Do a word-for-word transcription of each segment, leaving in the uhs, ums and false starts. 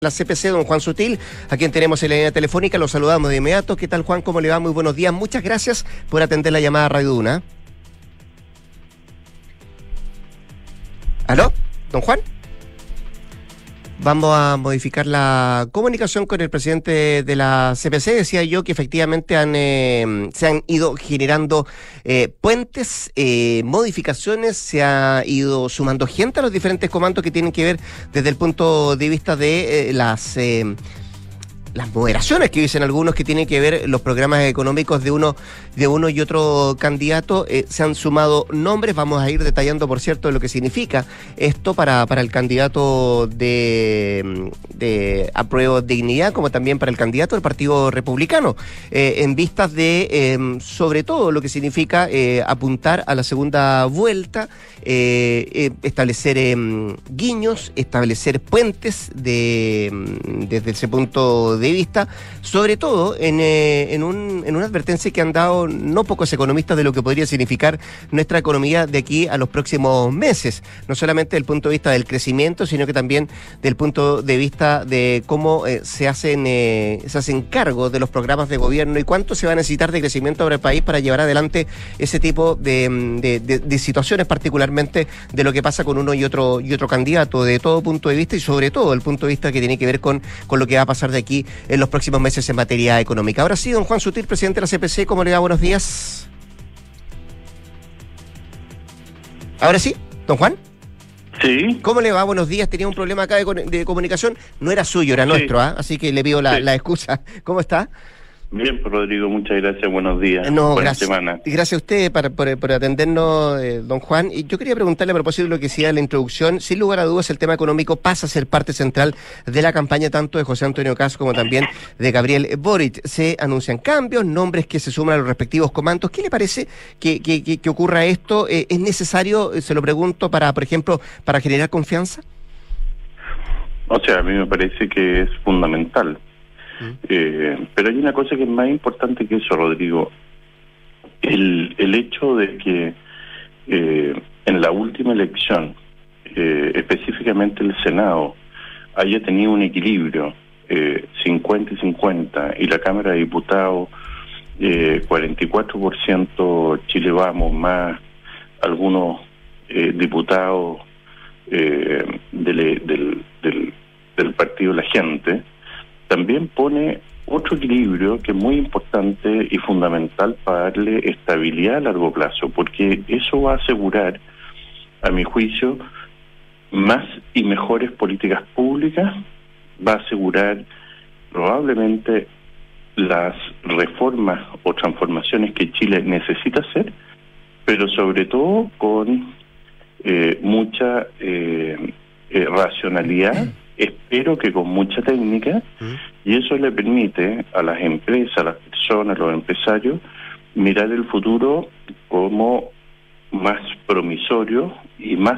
La C P C, don Juan Sutil, a quien tenemos en la línea telefónica, lo saludamos de inmediato. ¿Qué tal, Juan? ¿Cómo le va? Muy buenos días. Muchas gracias por atender la llamada a Radio Duna. ¿Aló? ¿Don Juan? Vamos a modificar la comunicación con el presidente de la C P C. Decía yo que efectivamente han eh, se han ido generando eh, puentes, eh, modificaciones, se ha ido sumando gente a los diferentes comandos que tienen que ver desde el punto de vista de eh, las... Eh, las moderaciones que dicen algunos que tienen que ver los programas económicos de uno de uno y otro candidato. Eh, se han sumado nombres, vamos a ir detallando, por cierto, lo que significa esto para, para el candidato de, de Apruebo Dignidad, como también para el candidato del Partido Republicano, eh, en vistas de, eh, sobre todo, lo que significa eh, apuntar a la segunda vuelta, eh, eh, establecer eh, guiños, establecer puentes de, desde ese punto de de vista, sobre todo en, eh, en, un, en una advertencia que han dado no pocos economistas de lo que podría significar nuestra economía de aquí a los próximos meses, no solamente desde el punto de vista del crecimiento, sino que también del punto de vista de cómo eh, se hacen eh, se hacen cargo de los programas de gobierno y cuánto se va a necesitar de crecimiento para el país para llevar adelante ese tipo de, de, de, de situaciones, particularmente de lo que pasa con uno y otro y otro candidato, de todo punto de vista y sobre todo el punto de vista que tiene que ver con, con lo que va a pasar de aquí en los próximos meses en materia económica. Ahora sí, don Juan Sutil, presidente de la C P C, ¿cómo le va? Buenos días. Ahora sí, don Juan. Sí. ¿Cómo le va? Buenos días. Tenía un problema acá de, de comunicación. No era suyo, era sí. nuestro, ¿ah? ¿eh? Así que le pido la, sí. la excusa. ¿Cómo está? Bien, pues, Rodrigo, muchas gracias, buenos días. No, Buena gracias. semana. Gracias a usted por, por, por atendernos, eh, don Juan. Y yo quería preguntarle a propósito de lo que decía la introducción, sin lugar a dudas el tema económico pasa a ser parte central de la campaña tanto de José Antonio Caz como también de Gabriel Boric. Se anuncian cambios, nombres que se suman a los respectivos comandos. ¿Qué le parece que, que, que, que ocurra esto? Eh, ¿Es necesario, se lo pregunto, para, por ejemplo, para generar confianza? O sea, a mí me parece que es fundamental. Eh, pero hay una cosa que es más importante que eso, Rodrigo. El, el hecho de que eh, en la última elección, eh, específicamente el Senado, haya tenido un equilibrio eh, cincuenta y cincuenta y la Cámara de Diputados eh, cuarenta y cuatro por ciento Chile Vamos, más algunos eh, diputados eh, del, del, del, del Partido La Gente, también pone otro equilibrio que es muy importante y fundamental para darle estabilidad a largo plazo, porque eso va a asegurar, a mi juicio, más y mejores políticas públicas, va a asegurar probablemente las reformas o transformaciones que Chile necesita hacer, pero sobre todo con eh, mucha eh, eh, racionalidad, espero que con mucha técnica, y eso le permite a las empresas, a las personas, a los empresarios, mirar el futuro como más promisorio y más,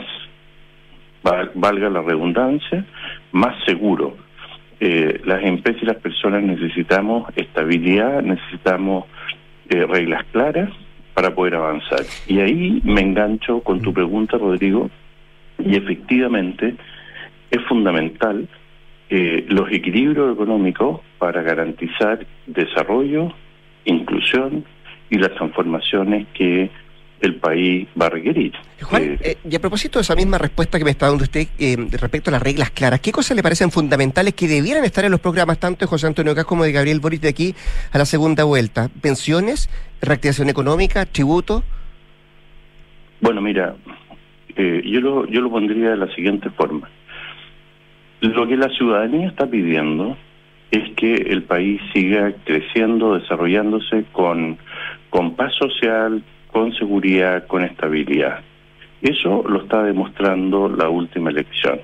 valga la redundancia, más seguro. Eh, las empresas y las personas necesitamos estabilidad, necesitamos eh, reglas claras para poder avanzar. Y ahí me engancho con tu pregunta, Rodrigo, y efectivamente es fundamental eh, los equilibrios económicos para garantizar desarrollo, inclusión y las transformaciones que el país va a requerir. Juan, eh, eh, y a propósito de esa misma respuesta que me está dando usted eh, respecto a las reglas claras, ¿qué cosas le parecen fundamentales que debieran estar en los programas tanto de José Antonio Caz como de Gabriel Boric de aquí a la segunda vuelta? ¿Pensiones, reactivación económica, tributo? Bueno, mira, eh, yo lo yo lo pondría de la siguiente forma. Lo que la ciudadanía está pidiendo es que el país siga creciendo, desarrollándose con, con paz social, con seguridad, con estabilidad. Eso lo está demostrando la última elección.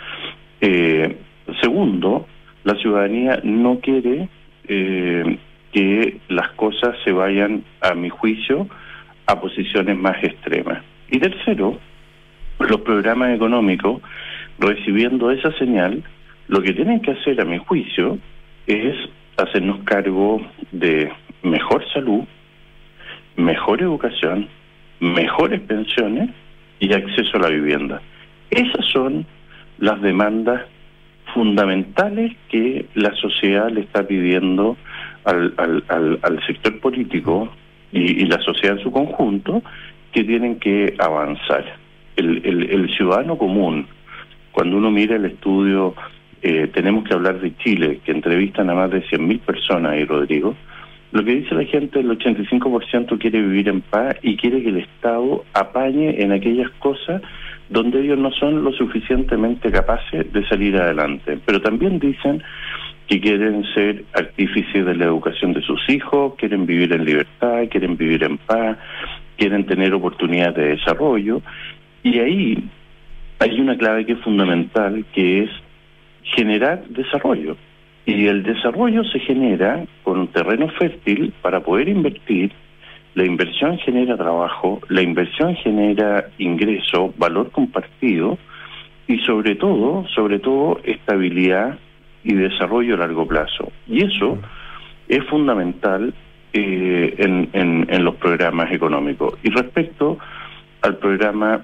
Eh, segundo, la ciudadanía no quiere eh, que las cosas se vayan, a mi juicio, a posiciones más extremas. Y tercero, los programas económicos, recibiendo esa señal, lo que tienen que hacer, a mi juicio, es hacernos cargo de mejor salud, mejor educación, mejores pensiones y acceso a la vivienda. Esas son las demandas fundamentales que la sociedad le está pidiendo al, al, al, al sector político y, y la sociedad en su conjunto, que tienen que avanzar. El, el, el ciudadano común, cuando uno mira el estudio, eh, tenemos que hablar de Chile, que entrevistan a más de cien mil personas ahí, Rodrigo, lo que dice la gente, el ochenta y cinco por ciento quiere vivir en paz y quiere que el Estado apañe en aquellas cosas donde ellos no son lo suficientemente capaces de salir adelante. Pero también dicen que quieren ser artífices de la educación de sus hijos, quieren vivir en libertad, quieren vivir en paz, quieren tener oportunidades de desarrollo. Y ahí hay una clave que es fundamental, que es generar desarrollo. Y el desarrollo se genera con un terreno fértil para poder invertir. La inversión genera trabajo, la inversión genera ingreso, valor compartido y sobre todo, sobre todo, estabilidad y desarrollo a largo plazo. Y eso es fundamental eh, en, en, en los programas económicos. Y respecto al programa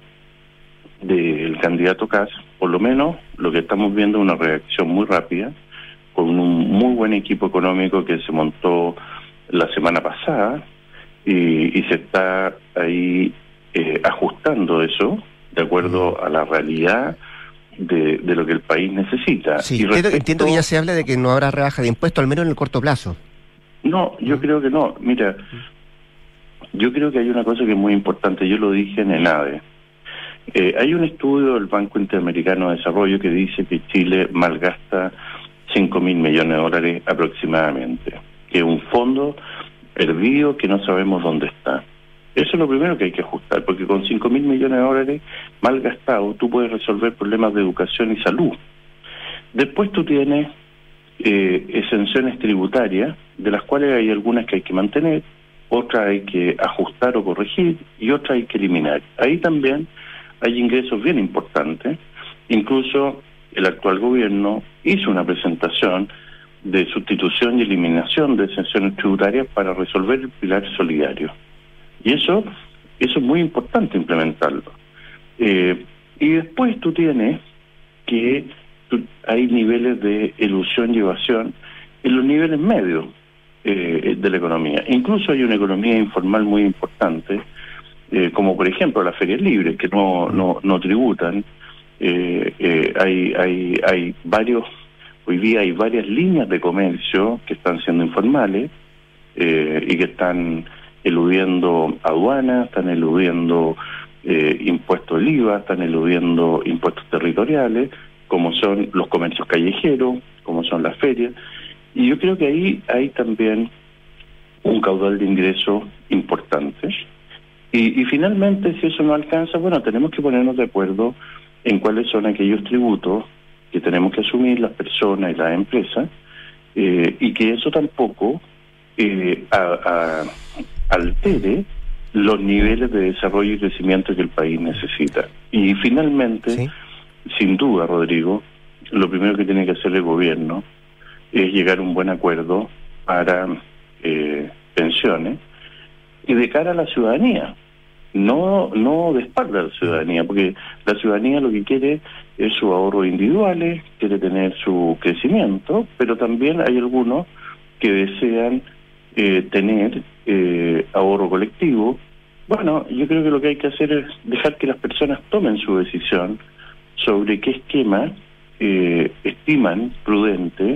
del candidato Kast, por lo menos lo que estamos viendo es una reacción muy rápida, con un muy buen equipo económico que se montó la semana pasada y, y se está ahí eh, ajustando eso de acuerdo a la realidad de, de lo que el país necesita. Sí, y respecto, entiendo, entiendo que ya se habla de que no habrá rebaja de impuestos, al menos en el corto plazo. No, yo creo que no. Mira, yo creo que hay una cosa que es muy importante, yo lo dije en ENADE. Eh, hay un estudio del Banco Interamericano de Desarrollo que dice que Chile malgasta cinco mil millones de dólares aproximadamente, que es un fondo perdido que no sabemos dónde está. Eso es lo primero que hay que ajustar, porque con cinco mil millones de dólares mal gastados tú puedes resolver problemas de educación y salud. Después tú tienes eh, exenciones tributarias, de las cuales hay algunas que hay que mantener, otras hay que ajustar o corregir y otras hay que eliminar. Ahí también hay ingresos bien importantes, incluso el actual gobierno hizo una presentación de sustitución y eliminación de exenciones tributarias para resolver el pilar solidario. Y eso, eso es muy importante implementarlo. Eh, y después tú tienes que tú, hay niveles de elusión y evasión en los niveles medios eh, de la economía. Incluso hay una economía informal muy importante, eh, como por ejemplo las ferias libres, que no, no, no tributan. Eh, eh, hay, hay, hay varios, hoy día hay varias líneas de comercio que están siendo informales eh, y que están eludiendo aduanas, están eludiendo eh, impuestos del I V A, están eludiendo impuestos territoriales, como son los comercios callejeros, como son las ferias. Y yo creo que ahí hay también un caudal de ingresos importante. Y, y finalmente, si eso no alcanza, bueno, tenemos que ponernos de acuerdo en cuáles son aquellos tributos que tenemos que asumir las personas y las empresas, eh, y que eso tampoco eh, a, a, altere los niveles de desarrollo y crecimiento que el país necesita. Y finalmente, ¿sí? Sin duda, Rodrigo, lo primero que tiene que hacer el gobierno es llegar a un buen acuerdo para eh, pensiones y de cara a la ciudadanía. No no de espalda a la ciudadanía, porque la ciudadanía lo que quiere es sus ahorros individuales, quiere tener su crecimiento, pero también hay algunos que desean eh, tener eh, ahorro colectivo. Bueno, yo creo que lo que hay que hacer es dejar que las personas tomen su decisión sobre qué esquema eh, estiman prudente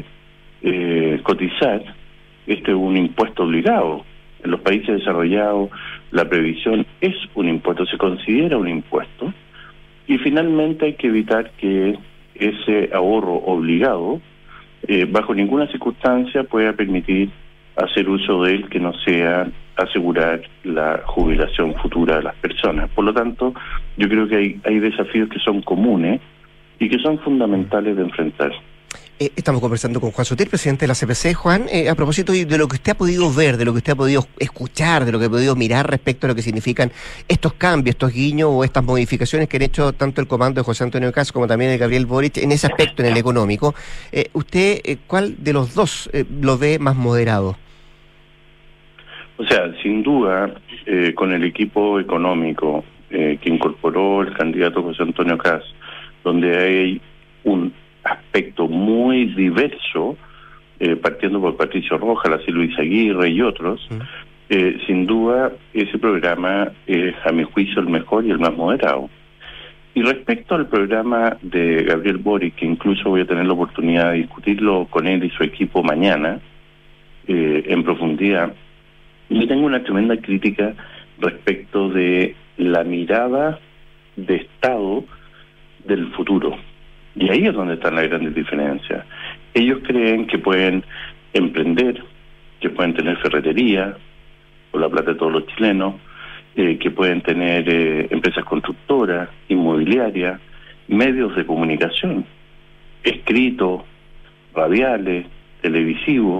eh, cotizar. Este es un impuesto obligado. En los países desarrollados la previsión es un impuesto, se considera un impuesto, y finalmente hay que evitar que ese ahorro obligado eh, bajo ninguna circunstancia pueda permitir hacer uso de él que no sea asegurar la jubilación futura de las personas. Por lo tanto, yo creo que hay, hay desafíos que son comunes y que son fundamentales de enfrentar. Eh, estamos conversando con Juan Sutil, presidente de la C P C. Juan, eh, a propósito de lo que usted ha podido ver, de lo que usted ha podido escuchar, de lo que ha podido mirar respecto a lo que significan estos cambios, estos guiños o estas modificaciones que han hecho tanto el comando de José Antonio Kast como también de Gabriel Boric en ese aspecto, en el económico, eh, ¿usted eh, cuál de los dos eh, lo ve más moderado? O sea, sin duda, eh, con el equipo económico eh, que incorporó el candidato José Antonio Kast, donde hay un aspecto muy diverso, eh, partiendo por Patricio Rojas, la Luis Aguirre y otros, mm. eh, sin duda ese programa es, a mi juicio, el mejor y el más moderado. Y respecto al programa de Gabriel Boric, que incluso voy a tener la oportunidad de discutirlo con él y su equipo mañana, eh, en profundidad, yo tengo una tremenda crítica respecto de la mirada de Estado del futuro. Y ahí es donde están las grandes diferencias. Ellos creen que pueden emprender, que pueden tener ferretería, por la plata de todos los chilenos, eh, que pueden tener eh, empresas constructoras, inmobiliarias, medios de comunicación, escritos, radiales, televisivos,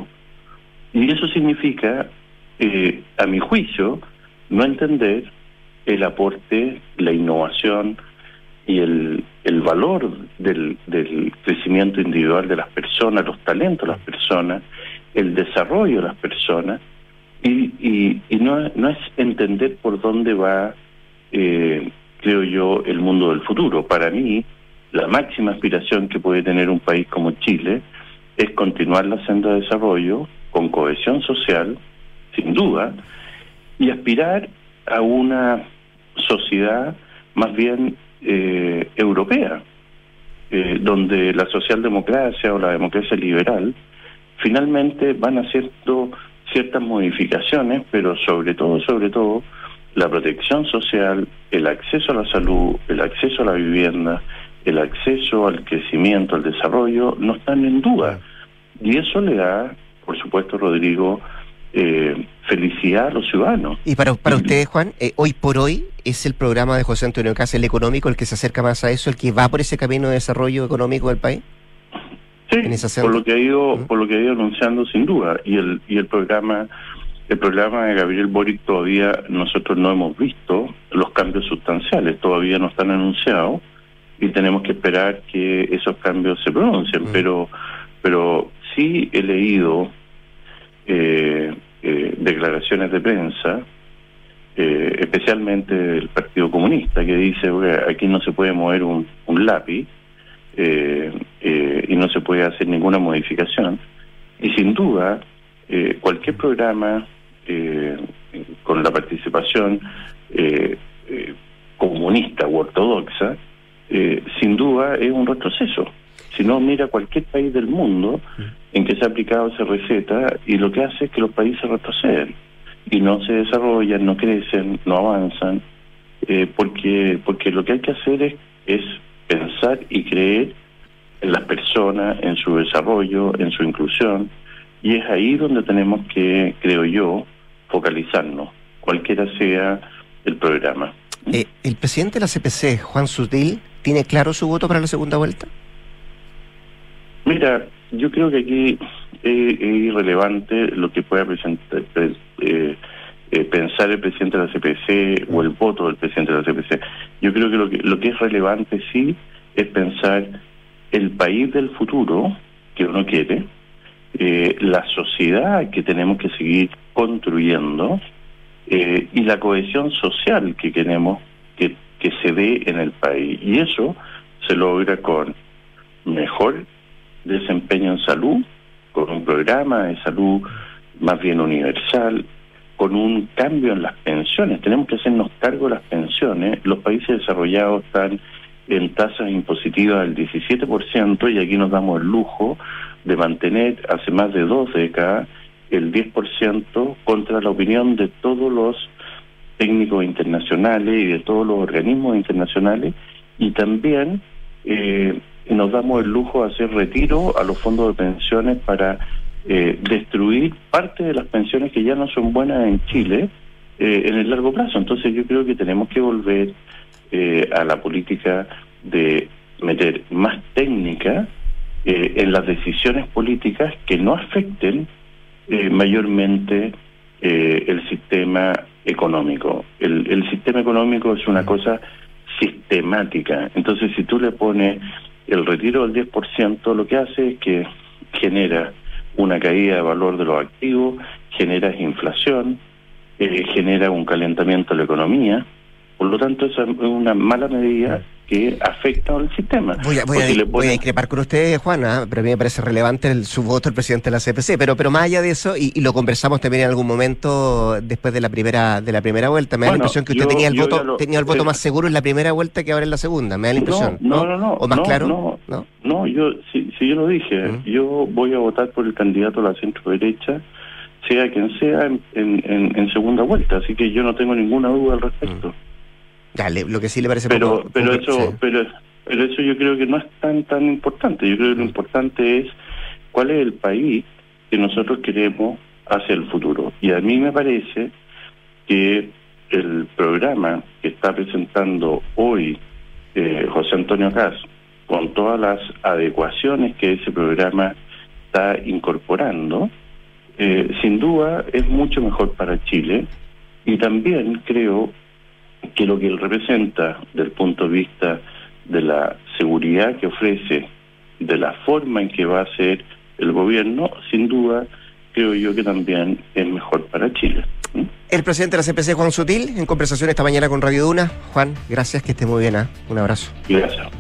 y eso significa, eh, a mi juicio, no entender el aporte, la innovación y el, el valor del, del crecimiento individual de las personas, los talentos de las personas, el desarrollo de las personas, y, y, y no, no es entender por dónde va, eh, creo yo, el mundo del futuro. Para mí, la máxima aspiración que puede tener un país como Chile es continuar la senda de desarrollo con cohesión social, sin duda, y aspirar a una sociedad más bien eh, europea, eh, donde la socialdemocracia o la democracia liberal finalmente van haciendo ciertas modificaciones, pero sobre todo, sobre todo, la protección social, el acceso a la salud, el acceso a la vivienda, el acceso al crecimiento, al desarrollo, no están en duda. Y eso le da, por supuesto, Rodrigo, eh, felicidad a los ciudadanos. Y para, para ustedes, Juan, eh, hoy por hoy, ¿es el programa de José Antonio Kast, el económico, el que se acerca más a eso, el que va por ese camino de desarrollo económico del país? Sí, por lo que ha ido, uh-huh. por lo que ha ido anunciando, sin duda. Y el y el programa el programa de Gabriel Boric todavía nosotros no hemos visto los cambios sustanciales, todavía no están anunciados y tenemos que esperar que esos cambios se pronuncien. Uh-huh. Pero pero sí he leído eh, eh, declaraciones de prensa, eh, especialmente del Partido Comunista, que dice que aquí no se puede mover un, un lápiz. Eh, eh, y no se puede hacer ninguna modificación, y sin duda eh, cualquier programa eh, con la participación eh, eh, comunista u ortodoxa eh, sin duda es un retroceso. Si no, mira cualquier país del mundo en que se ha aplicado esa receta, y lo que hace es que los países retroceden y no se desarrollan, no crecen, no avanzan, eh, porque porque lo que hay que hacer es, es pensar y creer en las personas, en su desarrollo, en su inclusión, y es ahí donde tenemos que, creo yo, focalizarnos, cualquiera sea el programa. Eh, ¿El presidente de la C P C, Juan Sutil, tiene claro su voto para la segunda vuelta? Mira, yo creo que aquí es, es irrelevante lo que pueda presentar, eh, eh, pensar el presidente de la C P C o el voto del presidente de la C P C. Yo creo que lo que, lo que es relevante sí es pensar el país del futuro que uno quiere, eh, la sociedad que tenemos que seguir construyendo, eh, y la cohesión social que queremos que, que se dé en el país. Y eso se logra con mejor desempeño en salud, con un programa de salud más bien universal, con un cambio en las pensiones. Tenemos que hacernos cargo de las pensiones. Los países desarrollados están en tasas impositivas del diecisiete por ciento, y aquí nos damos el lujo de mantener hace más de dos décadas el diez por ciento, contra la opinión de todos los técnicos internacionales y de todos los organismos internacionales, y también eh, nos damos el lujo de hacer retiro a los fondos de pensiones para eh, destruir parte de las pensiones que ya no son buenas en Chile eh, en el largo plazo. Entonces yo creo que tenemos que volver eh, a la política de meter más técnica eh, en las decisiones políticas que no afecten eh, mayormente eh, el sistema económico. El, el sistema económico es una cosa sistemática. Entonces, si tú le pones el retiro del diez por ciento, lo que hace es que genera una caída de valor de los activos, genera inflación, eh, genera un calentamiento de la economía. Por lo tanto, esa es una mala medida que afectan al sistema. Voy a, voy a, le voy ponen... a discrepar con usted, Juana, pero a mí me parece relevante el, su voto del presidente de la C P C, pero pero más allá de eso, y, y lo conversamos también en algún momento después de la primera de la primera vuelta, me da bueno, la impresión que usted yo, tenía el voto lo, tenía el voto sí. más seguro en la primera vuelta que ahora en la segunda, me da la impresión. No, no, no, no. ¿O más no, claro? No, no, no yo si, si yo lo dije, uh-huh. yo voy a votar por el candidato a la centro derecha, sea quien sea, en, en, en segunda vuelta, así que yo no tengo ninguna duda al respecto. Uh-huh. Ya, le, lo que sí le parece pero poco, pero poco, eso sí. pero pero eso yo creo que no es tan tan importante. Yo creo que lo importante es cuál es el país que nosotros queremos hacia el futuro, y a mí me parece que el programa que está presentando hoy eh, José Antonio Kast, con todas las adecuaciones que ese programa está incorporando, eh, sin duda es mucho mejor para Chile, y también creo que lo que él representa desde el punto de vista de la seguridad que ofrece, de la forma en que va a ser el gobierno, sin duda creo yo que también es mejor para Chile. ¿Mm? El presidente de la C P C, Juan Sutil, en conversación esta mañana con Radio Duna. Juan, gracias, que esté muy bien, ¿eh? Un abrazo. Gracias.